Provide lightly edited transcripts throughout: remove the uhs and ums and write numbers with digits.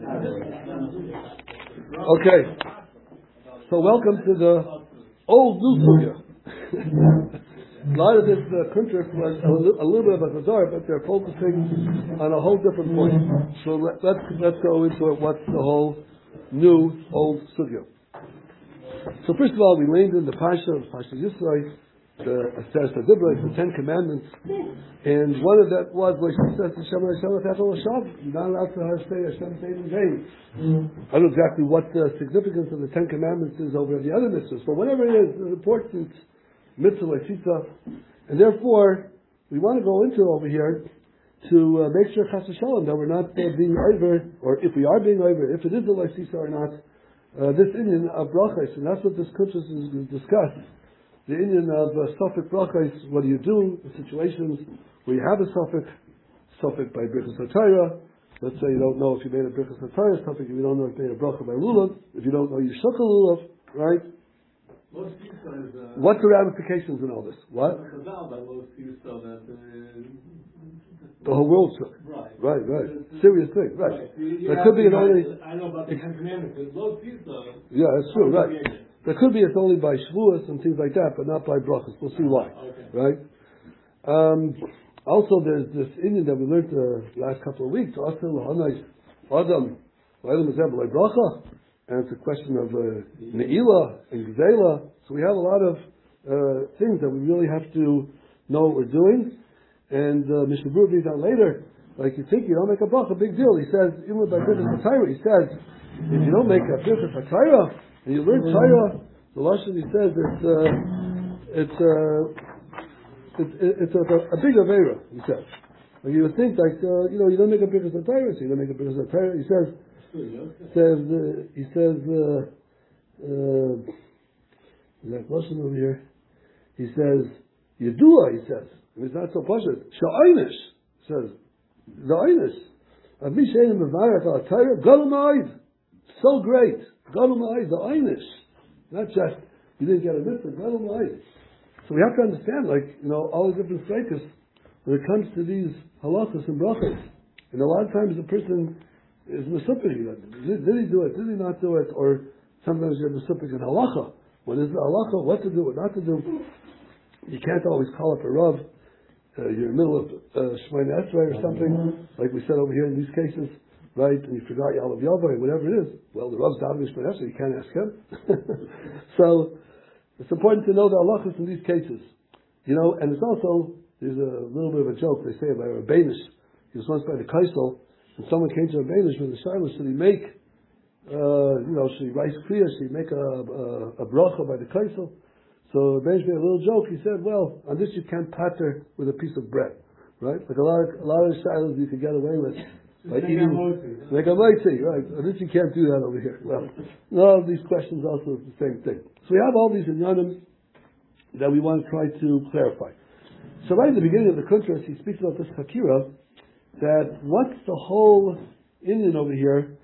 Okay, so welcome to the old new sugya. A lot of this contract was a little bit of a chazar, but they're focusing on a whole different point. So let's go into it. What's the whole new old sugya? So first of all, we landed in the Pasha Yisrael, the Aseret HaDibros, the Ten Commandments, and one of that was like it says to Hashem you're not allowed to say Hashem's name in vain. I don't know exactly what the significance of the Ten Commandments is over the other mitzvahs, but whatever it is, it's an important mitzvah like Sita, and therefore we want to go into over here to make sure Chas v'Shalom that we're not being over, or if we are being over, if it is a like Sita or not, this Indian of brachos, and that's what this kuntres is discussed. The Indian of Sofik brachos, what do you do in situations where you have a Sofik by Birchas HaTorah. Let's say you don't know if you made a Birchas HaTorah Sofik, if you don't know if you made a bracha by Lulav, if you don't know you shook a Lulav, right? What's the ramifications in all this? What? The whole world shook. Right. Serious thing, right. There could be I know about the Ten Commandments, but Lo Tisa. Yeah, that's true, right. There could be it's only by Shavuos and things like that, but not by brachas. We'll see why, right? Also, there's this Indian that we learned the last couple of weeks. Adam, bracha, and it's a question of ne'ilah and gzela. So we have a lot of things that we really have to know what we're doing. And Mishnah Berurah brings down later, like you think you don't make a bracha, big deal. He says, even by Birchas HaTorah, he says, if you don't make a Birchas HaTorah, and you learn Torah, the Lashon, he says it's a big avera. He says, like you would think like you don't make a Birchas HaTorah, so you don't make a Birchas HaTorah. He says that Lashon over here. He says Yedua. He says it's not so pashut. Sha'aynish says the Aynish. Abishein Mevarach al Torah Galumayid. So great. Galumayid the Aynish. Not just you didn't get a mitzvah. Galumayid. So we have to understand, all the different status when it comes to these halachas and brachas. And a lot of times the person is mesupik. Did he do it? Did he not do it? Or sometimes you're mesupik in halacha. What is the halacha? What to do? What not to do? You can't always call up a rav. You're in the middle of Shemona Esrei or something, like we said over here in these cases, right? And you forgot Yalav Yavai, whatever it is. Well, the rav's davening Shemona Esrei, you can't ask him. So it's important to know the halachas in these cases, And it's also there's a little bit of a joke they say about Rabbanish. He was once by the Kaisel, and someone came to Rabbanish with the Shiloh. Should he make, should he rice kriya? Should he make a bracha by the Kaisel? So Rabbanish made a little joke. He said, "Well, on this you can't patter with a piece of bread, right? Like a lot of shilos you could get away with by eating like a moitzi, right? On this you can't do that over here. Well, all of these questions also is the same thing. So we have all these inyanim that we want to try to clarify. So right at the beginning of the contrast, he speaks about this hakira, that what's the whole Indian over here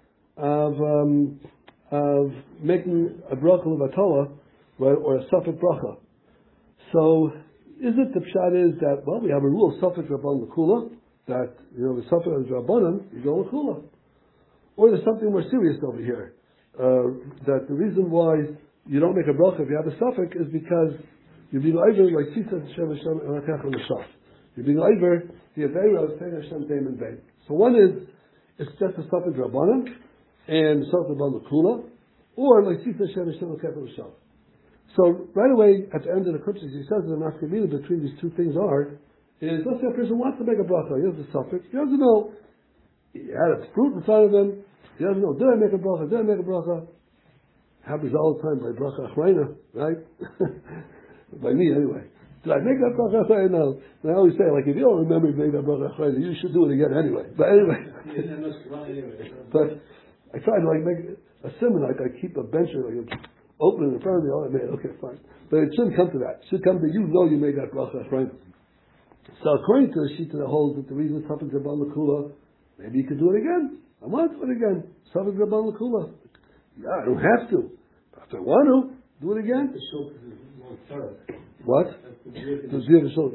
of making a bracha levatala, right, or a safek bracha. So is it the pshat is that we have a rule of safek rabban l'kula, that the safek is rabbanan, you go l'kula, or there's something more serious over here, that the reason why you don't make a bracha if you have a safek is because you're being over like Tzitza Hashem Hashem Elokecha L'Shaf. You're being over the Avera of saying Hashem Name in vain. So one is it's just a safek rabbanan and safek rabban l'kula, or like Tzitza Hashem Hashem Elokecha L'Shaf. So right away at the end of the Kutzis, he says that the nafkamina between these two things is let's say a person wants to make a bracha, he has a suffix, he doesn't know, he had a fruit in front of him, he doesn't know, did I make a bracha? Happens all the time by bracha achrayna, right? By me anyway. Did I make that bracha achrayna? No. And I always say, if you don't remember you made that bracha achrayna, you should do it again anyway. But anyway. But I try to make a simon, I keep a bench open in front of me, I made, okay, fine. But it shouldn't come to that. It should come to you made that bracha achrayna. So according to the sheet that holds that the reason it's happened to Rabban L'Kula, maybe you could do it again. I want to do it again. Safek Rabban L'Kula. Yeah, I don't have to. But if I want to, do it again. What?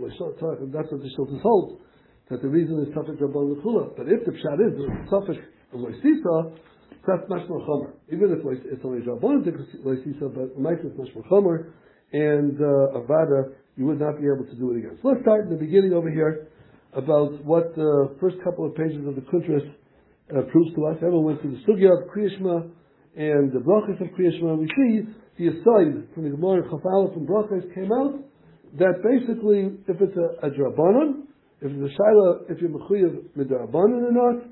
That's what the Shulchan holds. That the reason is Safek Rabban L'Kula. But if the pshat is the Safek Loisisa, that's much more chomer. Even if it's only Rabbanan Loisisa, but Maisa is much more chomer, and Avada, you would not be able to do it again. So let's start in the beginning over here about what the first couple of pages of the Kuntras proves to us. Everyone went through the Sugya of Kriyashma and the Brachas of Kriyashma. We see the aside from the Gemara Chafala from Brachas came out that basically if it's a Drabanan, if it's a Shaila, if you're Mechuyev Midrabanan or not,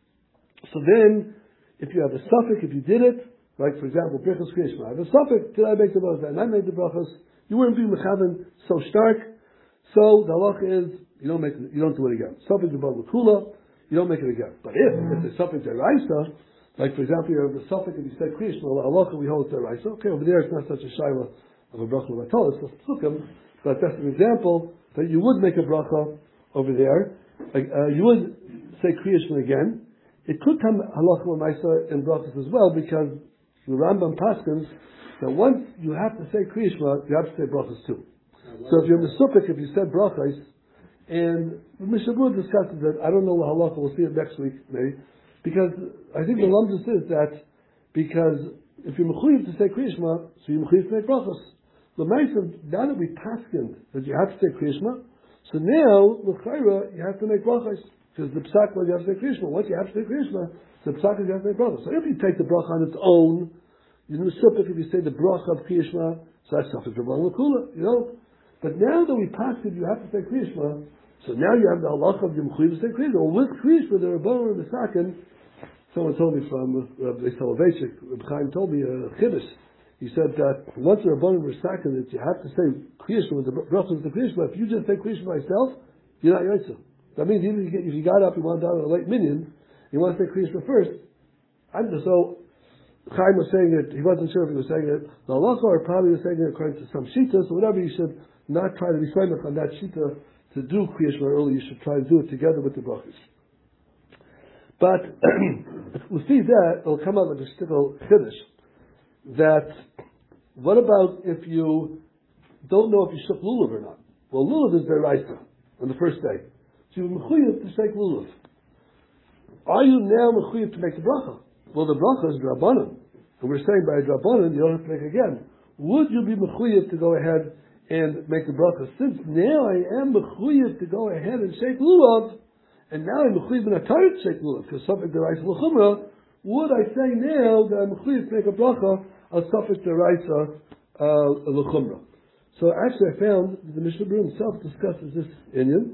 so then if you have a suffix, if you did it, like for example, Brachas Kriyashma, I have a suffix, did I make the Brachas? And I made the Brachas, you wouldn't be Mechavan so stark. So the halacha is you don't do it again. Suffix above the Kula, you don't make it again. But if it's a suffix deraisa, like for example, you have the suffix and you said Kriyashma, halacha we hold deraisa. Okay, over there it's not such a shaila of a bracha l'vatol, it's just psukim, but that's an example that you would make a bracha over there. You would say Kriyashma again. It could come halacha l'maisa in brachas as well, because the Rambam paskins that once you have to say Kriyashma, you have to say brachas too. So if you're Mesupik, if you said brachas, and Mishabur discusses that, I don't know the halacha, we'll see it next week maybe, because I think the lumdus is that, because if you're mechuyev to say Kriyashma, so you're mechuyev to make brachas. The Ma'aser, now that we paskin that you have to say Kriyashma, so now, with Chayra, you have to make brachas. Because the psak was you have to say Kriyashma. Once you have to say Kriyashma, the psak is you have to make brachas. So if you take the bracha on its own, you do supik if you say the bracha of Kriyashma, so that's suffix Rabban L'Kula, you know. But now that we paskin, you have to say Kriyashma, so now you have the halacha of Yom Chuyev to say Kriyashma. Well, with Kriyashma, the Rabban and the Sakin, someone told me from Rabbi Soloveitchik, Rabbi Chaim told me a chiddush. He said that once the Rabban were Sakin, that you have to say Kriyashma with the bracha of the Kriyashma. If you just say Kriyashma myself, you're not Yotze. That means even if you got up, you went down a late minion, you want to say Kriyashma first. So Chaim was saying it, he wasn't sure if he was saying it, the halacha or probably was saying it according to some shita, so whatever, you should not try to be silent on that shita to do Kriyashma early, you should try to do it together with the brachas. But we'll see that, it'll come out like a stickle chiddush, that what about if you don't know if you shook lulav or not? Well, lulav is deraisa on the first day. So you're mechuyev to shake lulav. Are you now mechuyev to make the bracha? Well, the bracha is drabanan, and we're saying by drabanan you don't have to make it again. Would you be mechuyev to go ahead and make the bracha? Since now I am mechuyev to go ahead and shake lulav, and now I'm mechuyev in a Torah to shake lulav because something deraisa l'chumra, would I say now that I'm mechuyev to make a bracha of suffix deraisa l'chumra? So actually, I found the Mishnah Berurah himself discusses this inyan.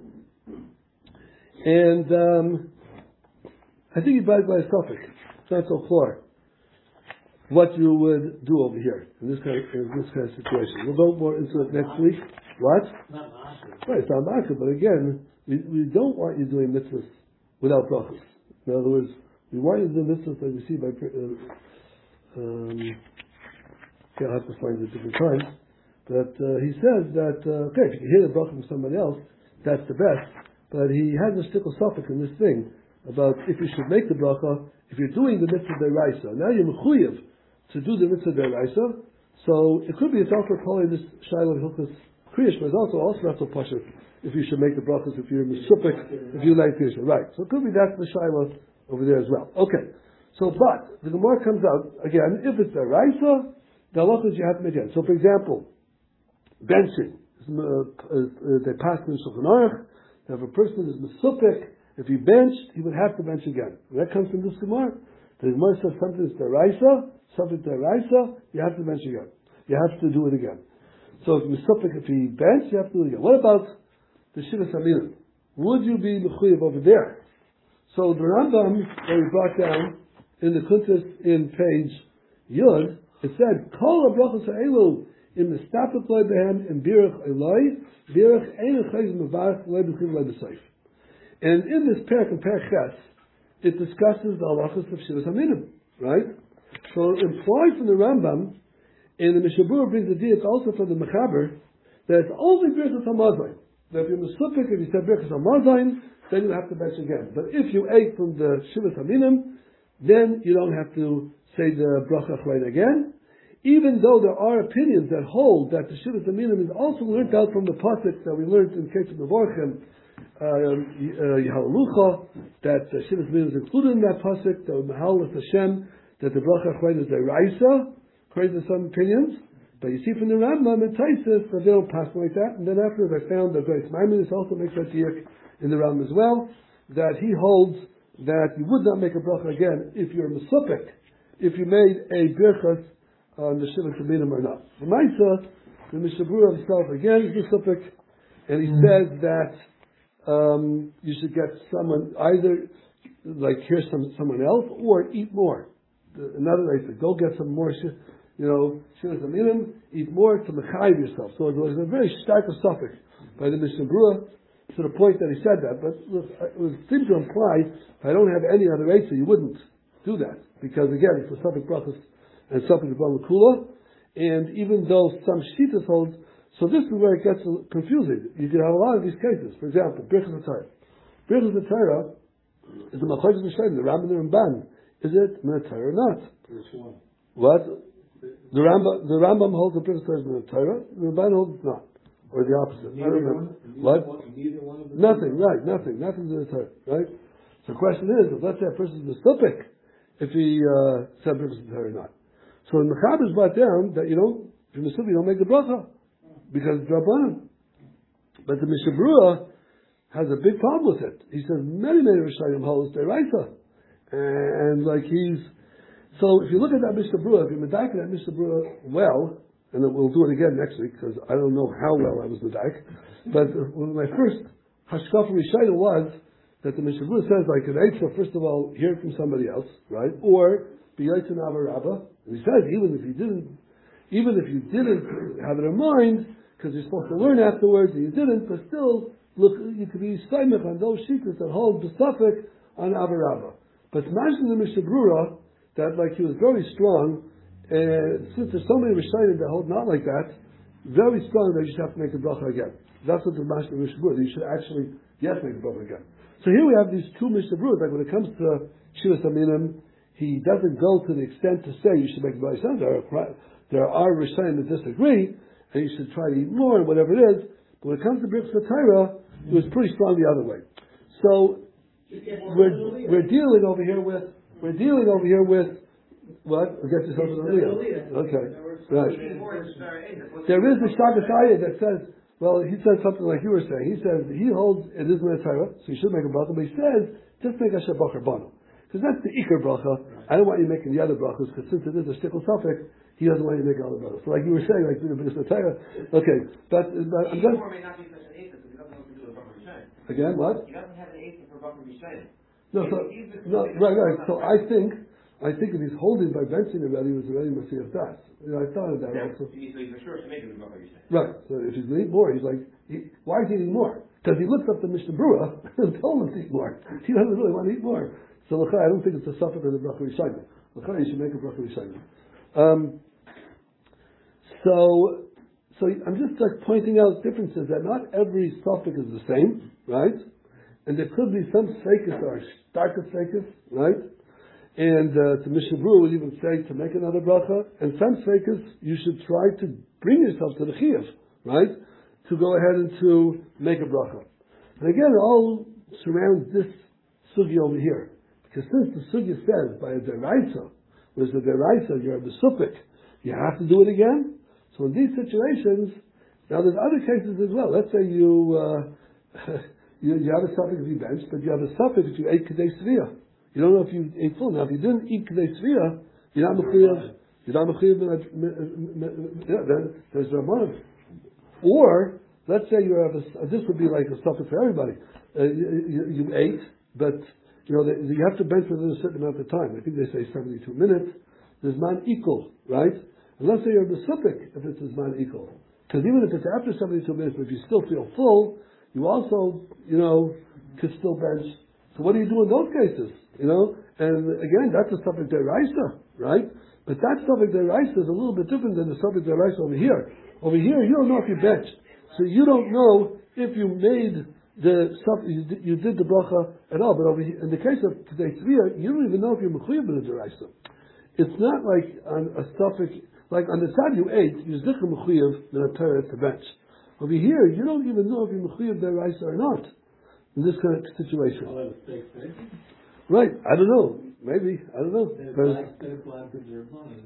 And I think he buys by a suffix. It's not so clear what you would do over here in this kind of situation. We'll go more into it next week. What? Not ma'aseh. Right, it's not ma'aseh, but again, we don't want you doing mitzvahs without brachas. In other words, we want you to do mitzvahs like we see by. I'll have to find it different times. But he says that okay, if you hear the bracha from somebody else, that's the best. But he has a stickle suffix in this thing about if you should make the bracha, if you're doing the mitzvah deraisa. Now you're mechuyev to do the mitzvah deraisa. So it could be it's also calling this shaila hilchos kriyashma is also not so pashut if you should make the brachas if you're mishupik, if you like kriyashma. Right. So it could be that's the shaila over there as well. Okay. So but the Gemara comes out again, if it's deraisa, the halachas you have to make again. So for example, benching. They pass in Shulchan Aruch. If a person is mesupik, if he benched, he would have to bench again. That comes from this Gemara. The Gemara says something is deraisa, something deraisa, you have to bench again. You have to do it again. So if mesupik, if he benched, you have to do it again. What about the Shivas Aminim? Would you be mechuyev over there? So the Rambam that we brought down in the Kuntas in page Yud, it said, Kol habrachos ha'elu in the stapet loy behem in birach eloi, birach ein chayz mevarach loy b'chiv loy b'soif. And in this parak, in Parak Ches, it discusses the halachas of Shivas Aminim, right? So implied from the Rambam, and the Mishnah Berurah brings the deal, it's also from the Mechaber, that it's only birchas hamazayin. That if you're mesupik, if you said birchas hamazayin, then you have to bench again. But if you ate from the Shivas Aminim, then you don't have to say the bracha achrein again. Even though there are opinions that hold that the Shivas Aminim is also learned out from the pasuk that we learned in case of Mevorchim, Yehalucha, that Shivas Min is included in that pasuk, the Mahal with Hashem, that the bracha Achrein is a Raisa, according to some opinions. But you see from the Rambam and Taisus that they don't pass like that. And then afterwards I found that Grace Maimonides also makes that diak in the Rambam as well, that he holds that you would not make a bracha again if you're Mesupik, if you made a birchas on the Shivas Minim or not. The Maisa, the Mishnah Berurah himself again is Mesupik, and he says that you should get someone either like hear someone else or eat more. Another way to go get some more. Shivas Minim, eat more to mechayiv yourself. So it was a very stark suffix by the Mishnah Berurah to the point that he said that. But it would seem to imply if I don't have any other answer, you wouldn't do that because again, it's a suffix brachas and suffix b'makula. And even though some shitas hold, so this is where it gets confusing. You can have a lot of these cases. For example, Birchas HaTorah. Birchas HaTorah is the Machlokes Rishonim, the Rambam and the Ramban. Is it min Torah or not? What? The Rambam holds the Birchas HaTorah is min Torah. The Ramban holds it's not, or the opposite. I don't know. What? Nothing. Right? Nothing. Nothing's min Torah. Right? So the question is, if let's say a person is Mesupik, if he said Birchas HaTorah or not. So the Mechaber is brought down that if you're Mesupik, you don't make the bracha because it's Rabbanan. But the Mishnah Berurah has a big problem with it. He says many Rishonim holds deraisa. And so if you look at that Mishnah Berurah, if you're medaik that Mishnah Berurah well, and we'll do it again next week because I don't know how well I was medaik, but my first hashkaf from Rishonim was that the Mishnah Berurah says like an eitzah, first of all, hear it from somebody else, right? Or be yaitz ava rabba. And he says even if you didn't have it in mind, because you're supposed to learn afterwards, and you didn't, but still, look, you could be stoimach on those shikras that hold besafik on avarabba. But imagine the Mishnah Berurah that he was very strong, and since there's so many Rishonim that hold not like that, very strong that you should have to make the bracha again. That's what the Mishnah Berurah, you should actually, make the bracha again. So here we have these two Mishnah Berurahs, like when it comes to Shivas Minim, he doesn't go to the extent to say you should make the bracha. There are Rishonim that disagree, and you should try to eat more, and whatever it is. But when it comes to Birchas HaTorah, it was pretty strong the other way. So we're dealing over here with what? We'll get yourself to the Aliyah. Okay, right. There is a Shabbos ayah that says, well, he says something like you were saying. He says he holds it is min Torah, so you should make a bracha, but he says just make a shabach bano. Because that's the ikar bracha. I don't want you making the other brachas, because since it is a shtickle suffix, he doesn't want you to make all the brachas. So like you were saying, like the Birchas HaTorah. Okay, but I'm just... may not be such an eitzah, because he doesn't know what to do with bracha Rishayim. Again, what? He doesn't have an eitzah for bracha Rishayim. Right. So I think if he's holding by benching already, it was already Mashiach Das. I thought of that also. So he's for sure to make it with bracha Rishayim. Right. So if he's going to eat more, he's like, why is he eating more? Because he looks up the Mishnah Berurah and told him to eat more. He doesn't really want to eat more. So I don't think it's a suffix of the bracha Rishayim. You should make a bracha Rishayim. So I'm just pointing out differences that not every suffix is the same, right? And there could be some seikis that are starker seikis, right? And the Mishnah Berurah would even say to make another bracha. And some seikis you should try to bring yourself to the chiyuv, right? To go ahead and to make a bracha. And again, it all surrounds this sugi over here. Because since the sugi says by a deraisa, whereas the deraisa you're a besupik, you have to do it again. So in these situations, now there's other cases as well. Let's say you have a suffix if you bench, but you have a suffix if you ate Kedei Sviyah. You don't know if you ate full. Now if you didn't eat Kedei Sviyah, you're not mechuyev. Then there's Rabbanan. Or let's say you have this would be like a suffix for everybody. You ate, but you have to bench within a certain amount of time. I think they say 72 minutes. There's man equal, right? And let's say you're besupik if it's man equal. Because even if it's after 72 minutes, but if you still feel full, you also, could still bench. So what do you do in those cases? And again, that's a suffix deraisa, right? But that suffix deraisa is a little bit different than the suffix deraisa over here. Over here, you don't know if you bench. So you don't know if you made the stuff, you did the bracha at all. But over here, in the case of Kedei Sviyah, you don't even know if you're mechuyev in the deraisa. It's not like on a suffix, like on the side you ate, you're zikr mechuyev min Torah to bench. Over here, you don't even know if you're mechuyev deraisa or not. in this kind of situation. I'll have a steak face. Right, I don't know. Maybe, I don't know. Black steak, black preserved lemon.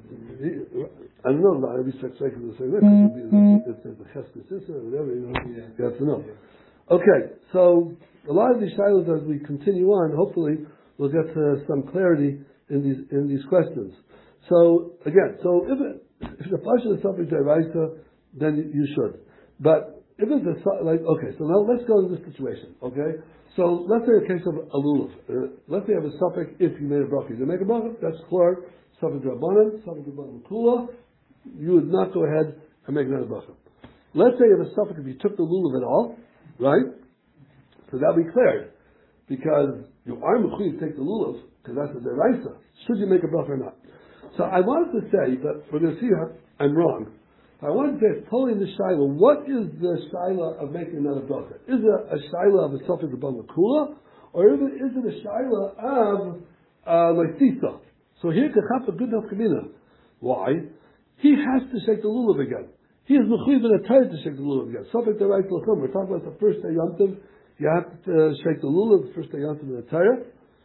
I don't know, I'll be speculating the same way. It's the Cheskes Issa or whatever, you have to know. Okay, so a lot of these shilos as we continue on, hopefully we'll get to some clarity in these questions. So again, if the pasha is something deraisa, then you should. But if it's so now let's go into this situation. Okay, so let's say a case of a lulav. Let's say you have a suffix if you made a bracha. You make a bracha, that's clear. Suffix drabanan, suffix drabanan kula. You would not go ahead and make another bracha. Let's say you have a suffix if you took the lulav at all, right? So that'll be cleared because you are mechuyev to take the lulav because that's a deraisa. Should you make a bracha or not? So I wanted to say, but we're going to see how I'm wrong. I wanted to say, it's totally in the shaila. What is the shaila of making another bracha? Is it a shaila of a suffix drabanan kula, or is it a shaila of leisisa? So here, kachap a good nafkamina. Why? He has to shake the lulav again. He is mechuyev in a Torah to shake the lulav again. Suffix deraisa l'chum. We're talking about the first day Yom Tov. You have to shake the lulav the first day Yom Tov in the Torah.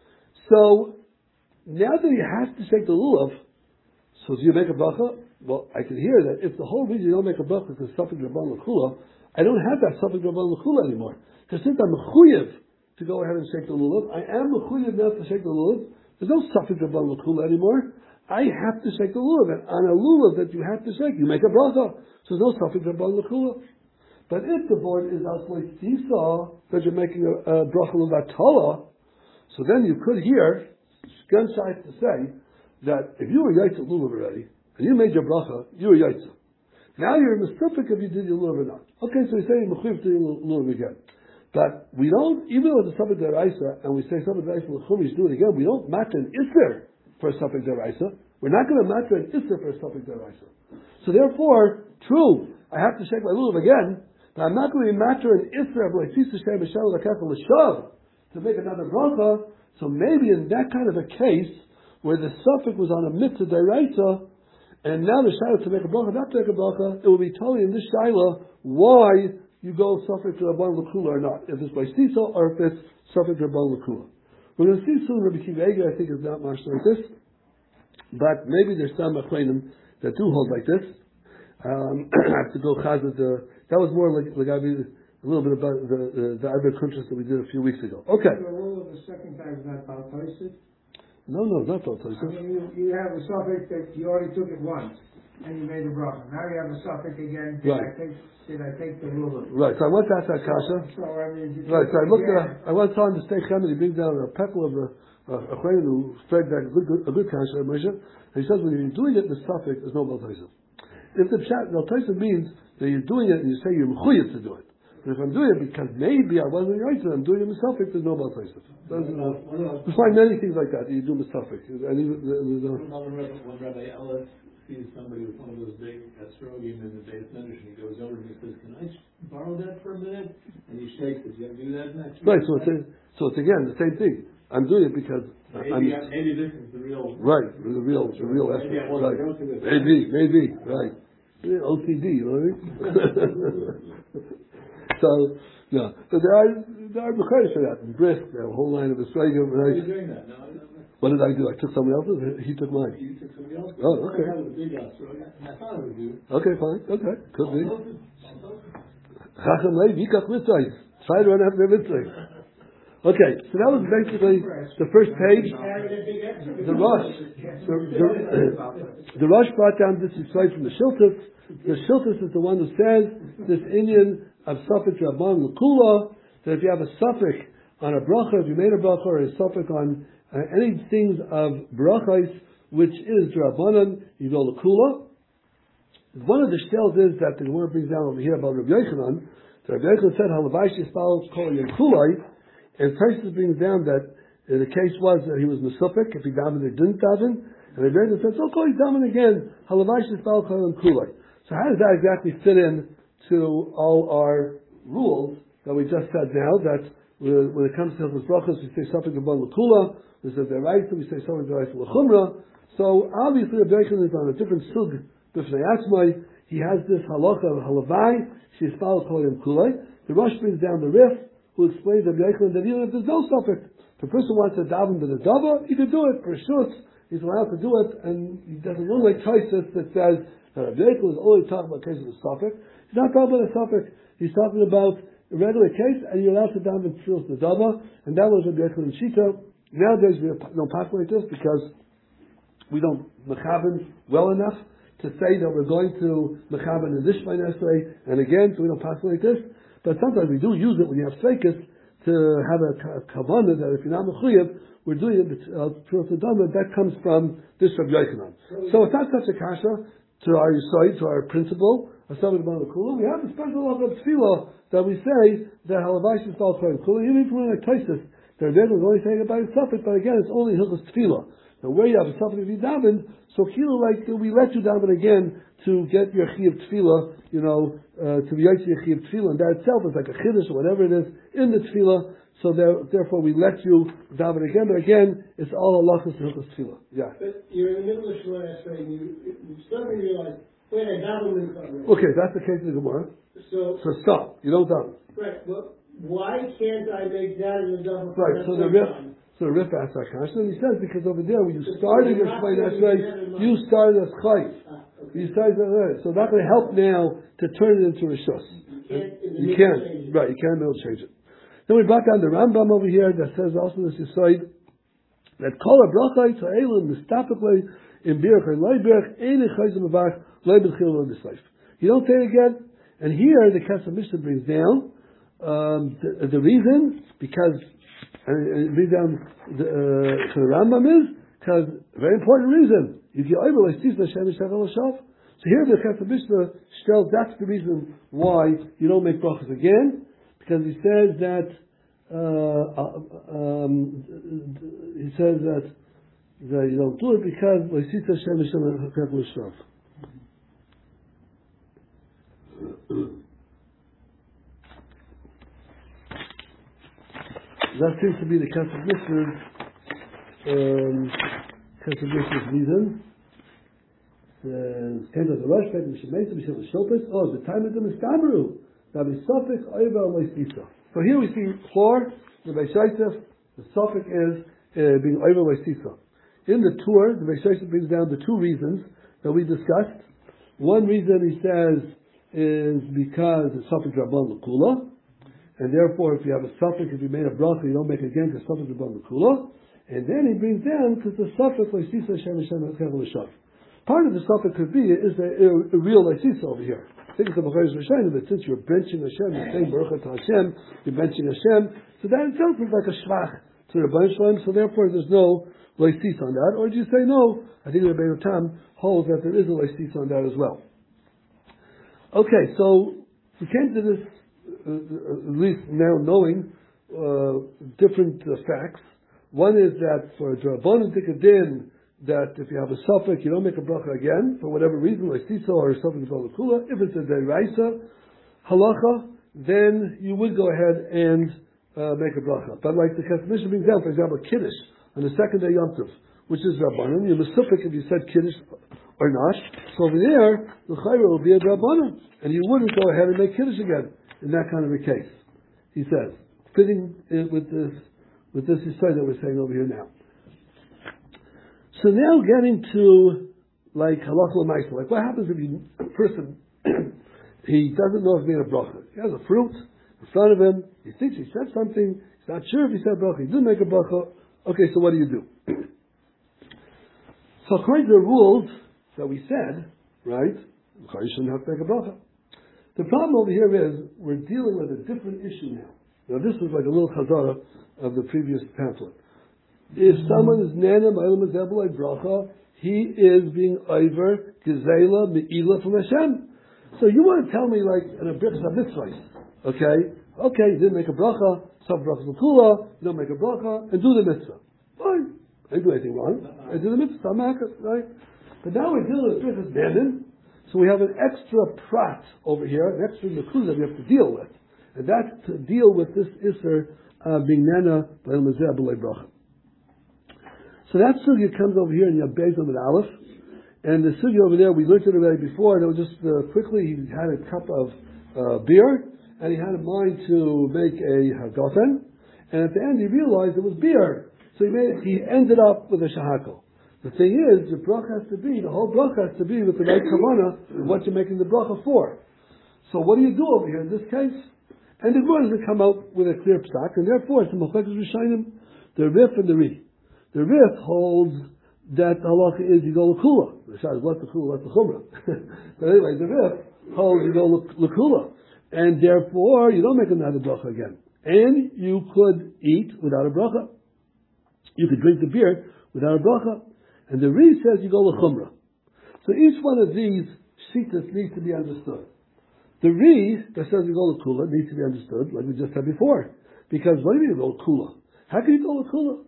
So now that he has to shake the lulav, so do you make a bracha? Well, I can hear that if the whole reason you don't make a bracha is suffix drabanan l'chula, I don't have that suffix drabanan l'chula anymore. Because since I'm mechuyev to go ahead and shake the lulav, I am mechuyev now to shake the lulav. There's no suffix drabanan l'chula anymore. I have to shake the lulav, and on a lulav that you have to shake, you make a bracha. So there's no suffix drabanan l'chula. But if the board is outside seesaw that you're making a bracha l'vatala, so then you could hear Genshai to say that if you were yaitza lulav already, and you made your bracha, you were yaitza. Now you're misufik if you did your lulav or not. Okay, so we say mechuyev to your lulav again. But we don't, even with the suffix deraisa, and we say suffix deraisa l'chumish, do it again, we don't match an isser for a suffix deraisa. We're not going to match an isser for a suffix deraisa. So therefore, true, I have to shake my lulav again, but I'm not going to match an isser of leisisa shem b'shem l'kef l'shav to make another bracha. So maybe in that kind of a case, where the suffix was on a mitzvah deraisa, and now the shaila to make a bracha, not to make a bracha, it will be totally in this shaila why you go suffix to Rabban L'Kula or not. If it's by Sisa or if it's suffix to Rabban L'Kula. We're going to see soon Rabbi Kiva Eger, I think, is not much like this. But maybe there's some Achreinim that do hold like this. I have to go chazad. That was more like a little bit about the Arbeit Kuntres that we did a few weeks ago. Okay. The rule of the second time is not Baltoisid? No, not Baltoisid. I mean, you have a suffix that you already took it once, and you made a bracha. Now you have a suffix again. Did I take the rule? Right. So I went to ask that kasha. So I mean, right. So I looked at. I went on to stay Chem, and he brings down a peckle of a friend who spread that a good kasha, Moshe. And he says when you're doing it in the suffix, there's no Baltoisid. If the Baltoisid means that you're doing it and you say you're mechuyev to do it. But if I'm doing it because maybe I wasn't right, I'm doing it myself, there's no Baltoisid. We find many things like that you do myself. When Rabbi Ellis sees somebody with one of those big estrogim in the base medrash, and he goes over and he says, "Can I borrow that for a minute?" And he shakes it. You have to do that next. Right. So it's again the same thing. I'm doing it because maybe this is the real. Right. The real effort. Right. Maybe. Right. OCD. You know what I mean? So there are requirements for that. Brisk, a whole line of Estrogim. Right? Are you doing that? No, I don't know. What did I do? I took somebody else's. He took mine. You took somebody else's. Oh, okay. I had a big estrogim. I thought it was you. Okay, fine. Okay, could be. Chacham Lev Yikach Mitzvah. Try to run after Mitzvah. Okay, so that was basically the first page. The Rosh brought down this insight from the Shiltus. The Shiltus is the one who says this Indian of suffix Rabban L'Kula, that if you have a suffix on a bracha, if you made a bracha or a suffix on any things of brachas, which is Rabbanan, you go L'Kula. One of the shells is that the Gemara brings down over here about Rabbi Yochanan. So Rabbi Yochanan said, Halavai Shespal Kol Yom Kulai, and Taisus brings down that the case was that he was Mesupik, if he davened or didn't daven, and Rabbi Yochanan said, so call he daven again, Halavai Shespal Kol Yom Kulai. So how does that exactly fit in to all our rules that we just said now, that when it comes to Hilchos Brachos, we say something about L'Kula, we say Deraisa, we say something Deraisa L'Chumra. So obviously Rabbi Yochanan is on a different sug b'fnei atzmai. He has this halacha of halavai, she's followed Kol Yom Kulei. The Rosh brings down the Rif, who explains Rabbi Yochanan that even if there's no suffix, if a person wants to daven to the dava, he can do it for shut. He's allowed to do it, and he doesn't look like Taisus that says that Rabbi Yochanan is only talking about cases of suffix. He's not talking about a suffix. He's talking about a regular case, and you're allowed to daven to the dava, and that was Rabbi Yochanan Shita. Nowadays we don't pass like this because we don't mechaben well enough to say that we're going to mechaben in this Esrei, and again, so we don't pass like this. But sometimes we do use it when you have sveikis to have a kavanah that if you're not mechuyev, we're doing it to dama. That comes from this Rabbi Yochanan. So it's not such a kasha to our yisoid, to our principle of Sabbath B'Nai Kula. We have a special level of tefillah that we say that halavai should fall for Kula, even if we're like Taisus. The Rebbe was only saying about a suffix, but again, it's only hilchos tefillah. Now, where you have a suffix, if you daven, so kilo like we let you daven again to get your chiyuv tefillah, to be yotzi your chiyuv tefillah, and that itself is like a chiddush or whatever it is in the tefillah. So therefore, we let you daven again, but again, it's all halachos and hilchos tefillah. Yeah. But you're in the middle of Shemona Esrei, and you suddenly realize, wait, I davened in Chagrin. Okay, that's the case of the Gemara. So stop. You don't daven. Right. Well, why can't I make that in the daven? Right. So the Rif asks that question, and he says because over there when you started your Shemona Esrei, you started as chayv. You started as so that's going to help now to turn it into rishus. You can't. Right. You can't be able to change it. Then we brought down the Rambam over here that says also this aside that kol habracha to elam mistapikly in birch and leibirch ein chayzim avach leibirchil lo dislife. You don't say it again. And here the Kesef Mishnah brings down the reason because brings down the Rambam is because very important reason you get over like Hashem Yisrael. So here the Kesef Mishnah tells that's the reason why you don't make brachas again. Because he says that you don't do it because that seems to be the Kesef Mishnah's reason. Oh, the time of them is Tamaru. So here we see for the Beishaisef, the suffix is being over by Sisa. In the tour, the Beishaisef brings down the two reasons that we discussed. One reason he says is because the suffix Rabban L'Kula, and therefore if you have a suffix, if you made a bracha, you don't make it again because suffix Rabban L'Kula. And then he brings down because the suffix like Sisa Hashem Hashem. Part of the suffix could be is a real like Sisa over here. I think it's a B'chayis Rishayim that since you're benching Hashem, you're saying Baruch Atah Hashem, you're benching Hashem, so that itself is like a shvach to the Rebbeinu Shalom, so therefore there's no leisis on that. Or do you say no? I think the Rebbeinu Tam holds that there is a leisis on that as well. Okay, so we came to this, at least now knowing different facts. One is that for a Drabanan Tikadin, that if you have a suffix, you don't make a bracha again, for whatever reason, like Sisa or suffix Balakula. If it's a Deraisa halacha, then you would go ahead and make a bracha. But like the Kesef Mishnah brings down, for example, Kiddush on the second day Yom Tov, which is Rabbanan, you're Mesupik if you said Kiddush or not. So over there, the Chayra will be a Rabbanan, and you wouldn't go ahead and make Kiddush again in that kind of a case. He says, fitting with this Yisrael that we're saying over here now. So now getting to like halacha l'maisa, like what happens if a person he doesn't know if he made a bracha. He has a fruit in front of him. He thinks he said something. He's not sure if he said bracha. He didn't make a bracha. Okay, so what do you do? So according to the rules that we said, right, you shouldn't have to make a bracha. The problem over here is we're dealing with a different issue now. Now this was like a little chazara of the previous pamphlet. If someone is nana ma'ilum azebulay bracha, he is being over gezela me'ila from Hashem. So you want to tell me like in a brichas mitzvah, okay, you didn't make a bracha, some brachas l'kula, you don't make a bracha, and do the mitzvah. Fine, I didn't do anything wrong. I do the mitzvah, right? But now we're dealing with brichas nanan, so we have an extra prat over here, an extra nekuda that we have to deal with, and that's to deal with this iser being nana ma'ilum azebulay bracha. So that sugya comes over here in Yab Beis Amud Aleph, and the sugya over there we learned it already before. And it was just quickly he had a cup of beer, and he had in mind to make a hagafen, and at the end he realized it was beer, so he ended up with a shahakal. The thing is, the bracha has to be, the whole bracha has to be with the right kavanah, what you're making the bracha for. So what do you do over here in this case? And the Gemara doesn't come out with a clear psak, and therefore it's the Machlekes Rishonim, the Rif and the Ri. The Rif holds that the halacha is you go l'kula. The Shah is what's the kula, what's the chumrah. But anyway, the Rif holds you go l'kula, and therefore you don't make another bracha again. And you could eat without a bracha. You could drink the beer without a bracha. And the Ri says you go l'chumrah. So each one of these shitas needs to be understood. The Ri that says you go l'kula needs to be understood, like we just said before. Because what do you mean you go l'kula? How can you go l'kula?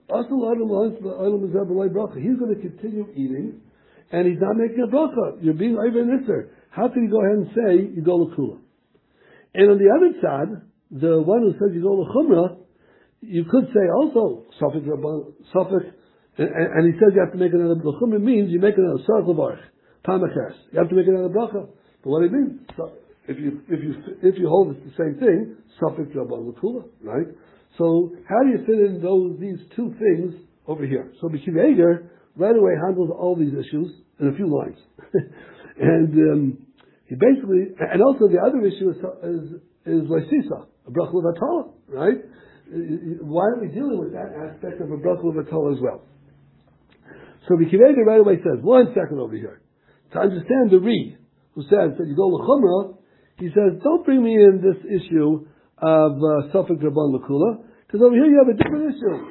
He's going to continue eating, and he's not making a bracha. You're being over an isser. How can you go ahead and say you go l'kula? And on the other side, the one who says you go l'chumrah, you could say also Safek Rabban Safek, and he says you have to make another l'chumrah means you make another sarach levarich pamaches. You have to make another bracha. But what do you mean? So if you hold it's the same thing, Safek Rabban l'kula, right? So how do you fit in these two things over here? So B'Kiva Eger right away handles all these issues in a few lines, and he basically, and also the other issue is Lysisa, a bracha levatala, right? Why aren't we dealing with that aspect of a bracha levatala as well? So B'Kiva Eger right away says, 1 second over here, to understand the Ri, who says that you go l'chumrah, he says, don't bring me in this issue of Safek Rabban l'kula, because over here you have a different issue.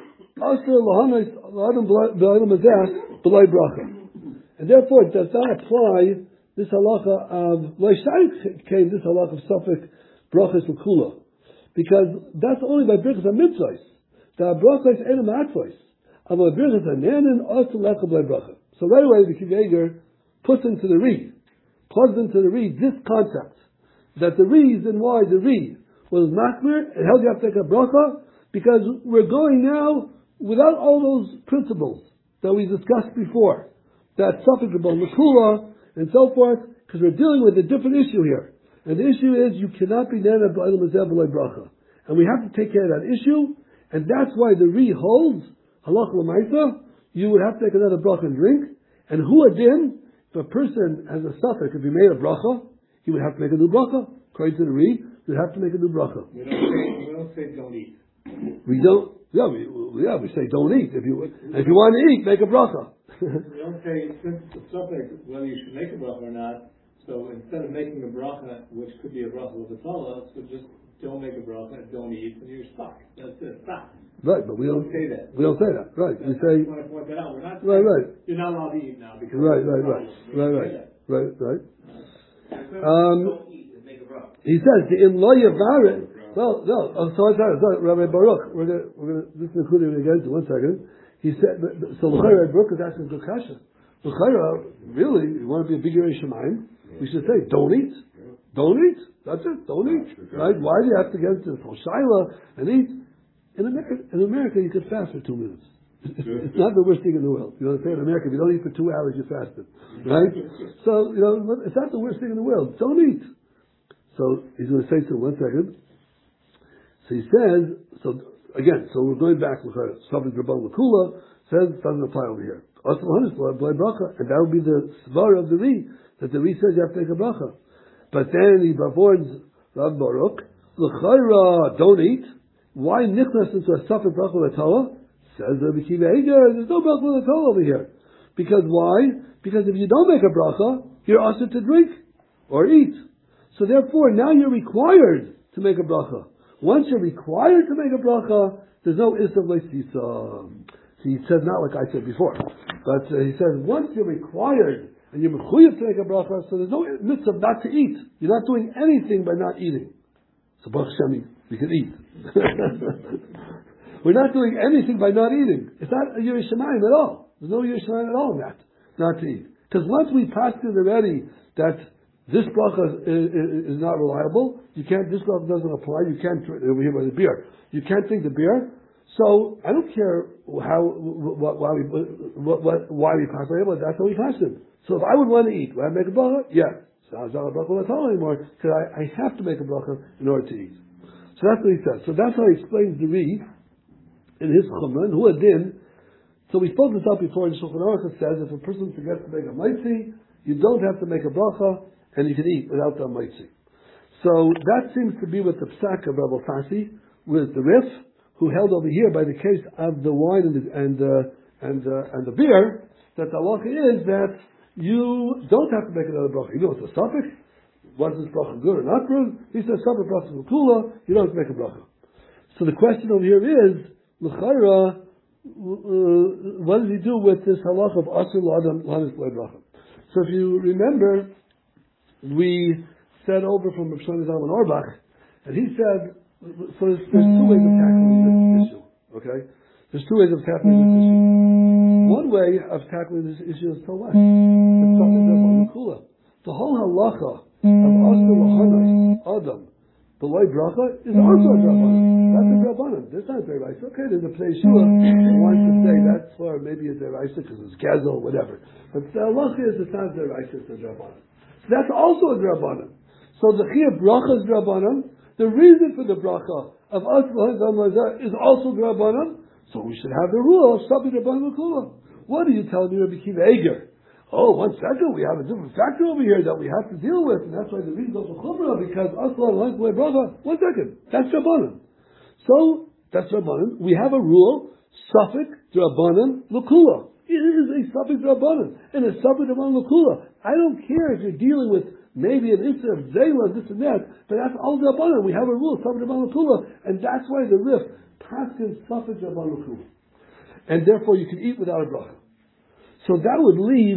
And therefore it does not apply this halacha of this halacha of Safek brachas l'kula, because that's only by brachas mitzvahs. The brachas ain't a matzvahs. Ava brachas anenin also lecha b'lay bracha. So right away the B'Kiva Eger puts into the Ri, plugs into the Ri this concept that the reason why the Ri was machmir, it held you have to take a bracha, because we're going now without all those principles that we discussed before, that Safek Rabban l'kula and so forth, because we're dealing with a different issue here. And the issue is you cannot be nana b'aylam hazeh b'lay bracha. And we have to take care of that issue, and that's why the Ri holds, halach l'maisa, you would have to take another bracha and drink, and hu adin, if a person has a Safek, if he made a bracha, he would have to make a new bracha. According to the Ri, you'd have to make a new bracha. We don't say don't eat. We don't. We say don't eat. If you want to eat, make a bracha. We don't say since the subject whether you should make a bracha or not. So instead of making a bracha, which could be a bracha with a tala, so just don't make a bracha, don't eat, and you're stuck. That's it. Stop. Right, but we don't say that. We don't say that. Right. We say. I want to point that out. We're not. Right. You're not allowed to eat now because. Right. Don't eat and make a bracha. He says the in lo yavarin. Well, no. So Rabbi Baruch. We're gonna. This is including again. 1 second. He said. So L'chayra Baruch is asking good kasha. L'chayra, really, you want to be a big Yerei Shemayim? We should say, don't eat. Don't eat. That's it. Don't eat. Right? Why do you have to get into the Shaila and eat? In America, you could fast for 2 minutes. It's not the worst thing in the world. You know what I'm saying? In America, if you don't eat for 2 hours, you're fasted. Right? So, it's not the worst thing in the world. Don't eat. So, he's going to say to 1 second. So he says, so we're going back. Safek Rabban l'kula says, doesn't apply over here. And that would be the svara of the Ri, that the Ri says you have to take a bracha. But then he avoids Rav Baruch, l'chayra, don't eat. Why nichnas into a Safek bracha l'tala? Says Rabbi Kiva Eger, there's no bracha l'tala over here. Because why? Because if you don't make a bracha, you're asked to drink or eat. So therefore, now you're required to make a bracha. Once you're required to make a bracha, there's no isav leisisa. He says not like I said before, but he says once you're required and you're mechuyev to make a bracha, so there's no mitzvah not to eat. You're not doing anything by not eating. So Baruch Hashem, we can eat. We're not doing anything by not eating. It's not a Yerei Shemayim at all. There's no Yerei Shemayim at all in that, not to eat. Because once we passed it already that this bracha is not reliable, this bracha doesn't apply, you can't drink over here by the beer. You can't drink the beer. So I don't care why we pass it, but that's how we pass it. So if I would want to eat, would I make a bracha? Yeah. anymore because I have to make a bracha in order to eat. So that's what he says. So that's how he explains the Ri in his Chumrah. And Hu Adin. So we spoke this up before in Shulchan Aruch. It says if a person forgets to make a mitzi, you don't have to make a bracha and you can eat without the mitzi. So that seems to be with the psak of Rabbi Fassi, with the Rif, who held over here by the case of the wine and the beer, that the halacha is that you don't have to make another bracha. You know it's a suffix. Was this bracha good or not good? He says suffix bracha l'kula. You don't have to make a bracha. So the question over here is l'chayra. What does he do with this halacha of asur l'adam lanis bracha? So if you remember, we said over from Rav Shlomo Zalman Auerbach, and he said, so there's two ways of tackling this issue. Okay, there's two ways of tackling this issue. One way of tackling this issue is to what? It's something that's on the kula. The whole halacha of asur l'hanos adam b'loy bracha is also a drabanan. That's a drabanan. There's not a deraisa. Okay, there's a place Shua who wants to say that's for maybe a deraisa because it's gazel or whatever. But the halacha is it's not a deraisa, it's a drabanan. So that's also a drabanan. So the chiyuv bracha is drabanan. The reason for the bracha of asur is also drabanan. So we should have the rule of sabi drabanan l'kula. What are you telling me, Rabbi Akiva Eiger? Oh, 1 second, we have a different factor over here that we have to deal with, and that's why the reason goes for chumrah, because asur bracha. 1 second, that's drabanan. So that's drabanan. We have a rule, suffix drabanan l'kula. It is a suffix drabanan, and a suffix drabanan l'kula. I don't care if you're dealing with maybe an issue of zayla, this and that, but that's all drabanan. We have a rule, suffix drabanan l'kula, and that's why the Rif passes suffix drabanan l'kula, and therefore you can eat without a bracha. So that would leave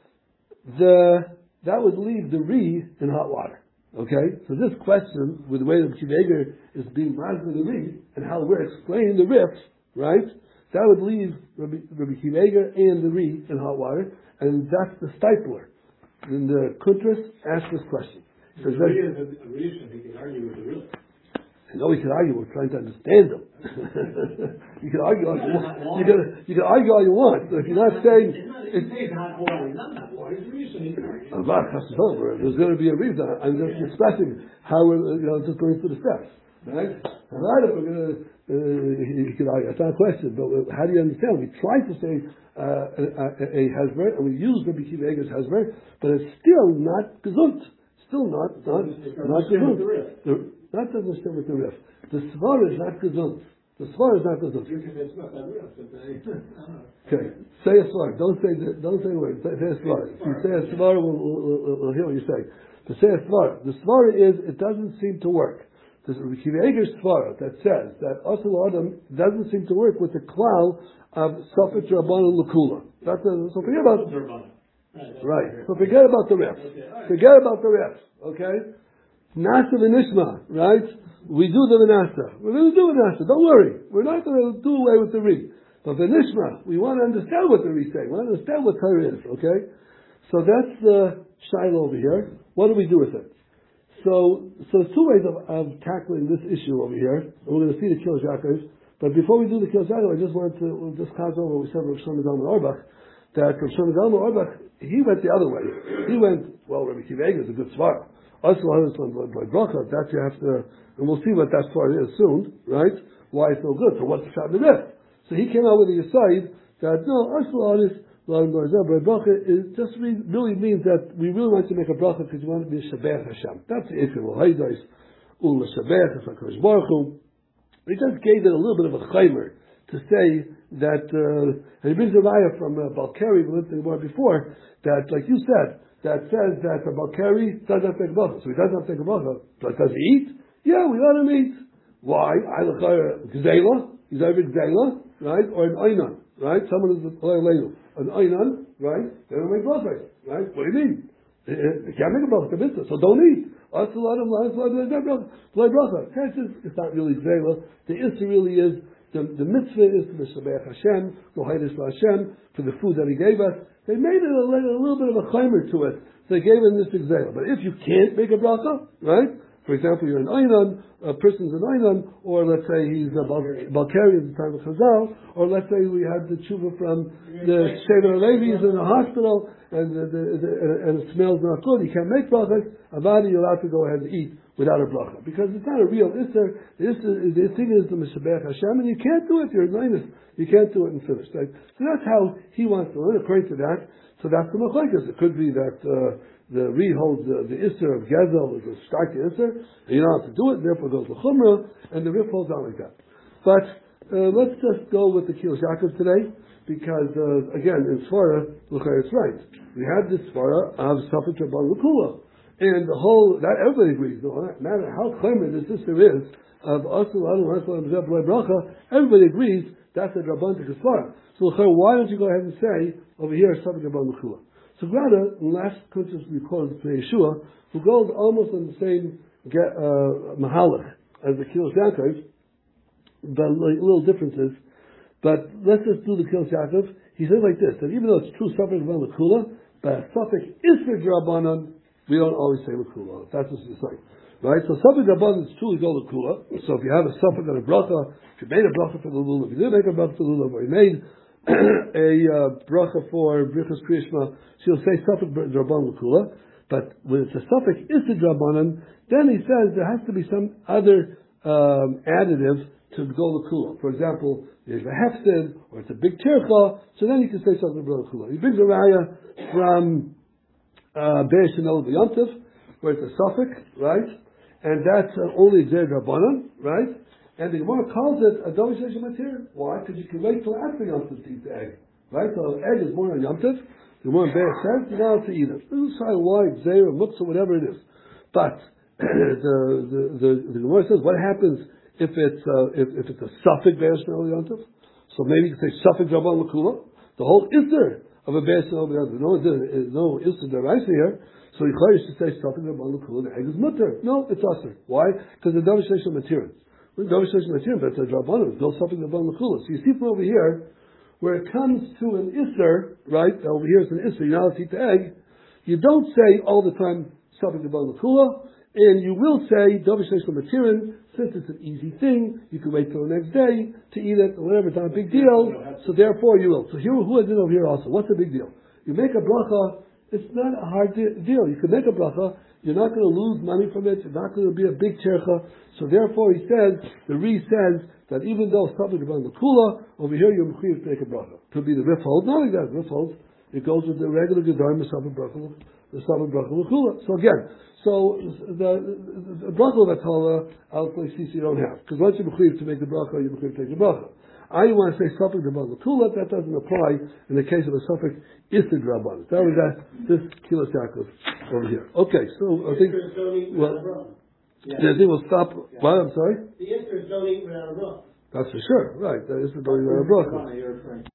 the Ri in hot water. Okay? So this question, with the way that Akiva Eiger is being raised with the Ri, and how we're explaining the Rif, right? That would leave Rabbi Akiva Eiger and the Ri in hot water, and that's the stipler. Then the Kuntras asked this question. The Ri is a reason he can argue with the Rif. I know we can argue. We're trying to understand them. You can argue all you want. You can argue all you want. But if you're not saying, it's not water, not hot water. It's a reason he can argue. There's going to be a reason. I'm just expressing how we're, just going through the steps, right? And right, if we're going to, you can argue. It's not a question, but how do you understand? We try to say a hezber, and we use Rabbi Akiva Eiger's hezber, but it's still not gesund. Still not gesund. That doesn't understand with the Rif. The Svar is not gesund. The Svar is not gesund. Okay, say a Svar. Don't say a word. Say a Svar. If you say a Svar, we'll hear what you say. But say a Svar. The Svar is, it doesn't seem to work. There's a Akiva Eiger Svar that says that asur adam doesn't seem to work with the klal of suffix drabanan l'kula. So forget about right. So forget about the Rif. Forget about the Rif. Okay. Nasa v'nishma, right? We do the v'nasa. We're going to do v'nasa. Don't worry. We're not going to do away with the Ri. But v'nishma, we want to understand what the Ri say. We want to understand what Torah is, okay? So that's the shaila over here. What do we do with it? So there's two ways of tackling this issue over here. And we're going to see the Kil Yaakov. But before we do the Kil Yaakov, I just wanted to just pass over what we said with Rav Shlomo Zalman Auerbach. That Rav Shlomo Zalman Auerbach, he went the other way. He went, well, Rabbi Akiva Eiger is a good svara. That you have to, and we'll see what that part is soon, right? Why it's no good. So what's the shot in the Rif? So he came out with the aside that no, bracha is just really means that we really want to make a bracha because we want to be Shabbat Hashem. That's the issue. He just gave it a little bit of a chaymer to say that, and he brings a raya from Balkari, we went to the more before, that like you said, that says that the Balkari doesn't have to take a bracha. So he doesn't have to take a bracha. But does he eat? Yeah, we let him eat. Why? Gzela. He's over Gzela, right? Or an Einan, right? Someone is an Einan, right? They don't make bracha, right? What do you mean? They can't make a bracha, so don't eat. It's not really Gzela. The issue really is, the mitzvah is to the Shabbat Hashem, go Haidish Hashem, for the food that He gave us. They made it a little bit of a chaymer to it. So they gave him this example. But if you can't make a bracha, right? For example, you're an Einon, a person's an Einon, or let's say he's a Balkarian at the time of Chazal, or let's say we had the tshuva from the Shevet Levi, he's in the hospital, and it smells not good, he can't make brachas, Avadi, you're allowed to go ahead and eat without a bracha. Because it's not a real Isser. The thing is the Meshabech Hashem, and you can't do it, you're a Einos. You can't do it and finish. Right? So that's how he wants to learn, according to that. So that's the Machlekes. It could be that the Ri holds the Isser of Gezel is a stark Isser, and you don't have to do it, therefore goes to Chumrah, and the Rif holds on like that. But let's just go with the Kilush Yaakov today, because again, in Svara, it's right. We had this Svara of Safek Rabban L'Kula. And the whole, that everybody agrees, no matter how clever this sister is, of Asul Anu Hasalam Zeb Bracha, everybody agrees that's a Rabban to Svara. So why don't you go ahead and say over here Safek Rabban L'Kula? So Grada, in the last Kuntzes we quoted to Yeshua, who goes almost on the same Mahalach as the Kilush Yaakov, but little differences. But let's just do the Kilush Yaakov. He says like this, that even though it's true Safek Rabban L'Kula, but Safek is for Rabbanan, we don't always say L'Kula. That's what it's like. Right? So Safek Rabbanan is truly go L'Kula. So if you have a Safek and a Bracha, if you made a Bracha for the Lulav, if you didn't make a Bracha for the Lulav, or you made a Bracha for Brichas Kriyashma, so you'll say Safek Rabbanan L'Kula. But when it's a Safek is the Rabbanan, then he says there has to be some other additive to go L'Kula. For example, there's a hefted, or it's a big tircha, so then you can say something about L'Kula. He brings a raya from Be'er Shenel B'Yontif, where it's a suffix, right? And that's only Gzer Rabbanan, right? And the Gemara calls it a Dovish Matir. Why? Because you can wait till after Yontif to eat the egg, right? So the egg is born on Yontif. The Gemara Be'er says you're not allowed to eat it. Doesn't say why, Gzer or Muktzah, whatever it is. But the Gemara says what happens if it's a suffix Be'er Shenel B'Yontif? So maybe you can say suffix Rabban L'Kula. The whole Isser of a Be'er Shenel B'Yontif. No Isser D'Oraisa here. So you should say suffix Rabban L'Kula. The egg is mutter. No, it's usher. Why? Because the Dovish Matir. When Dovish Matir, but it's a Rabbanan. It's no suffix Rabban L'Kula. So you see from over here, where it comes to an Isser, right? Over here is an Isser. You're not allowed to eat the egg. You don't say all the time suffix Rabban L'Kula. And you will say, Dovish Matirin, since it's an easy thing, you can wait till the next day to eat it, or whatever, it's not a big deal, so therefore you will. So here, who is it over here also? What's the big deal? You make a bracha, it's not a hard deal. You can make a bracha, you're not going to lose money from it, you're not going to be a big tircha, so therefore he says, the Ri says, that even though something about the kula, over here you're mechuyev to make a bracha. Could be the Rif holds, not like that, the Rif holds, it goes with the regular Gedarim, the Sabbath bracha l'kula. So again, the bracha of Atala, you don't have. Because once you're mechuyev to make the bracha, you're mechuyev to take the bracha. I want to say something about l'kula, that doesn't apply in the case of a suffix Isser Rabbanan. That was this Kilush Yaakov over here. Okay, so I think, I think we'll stop. Yeah. What? I'm sorry? The Isser is don't eat without a bracha. That's for sure, right. That is the don't eat without a bracha.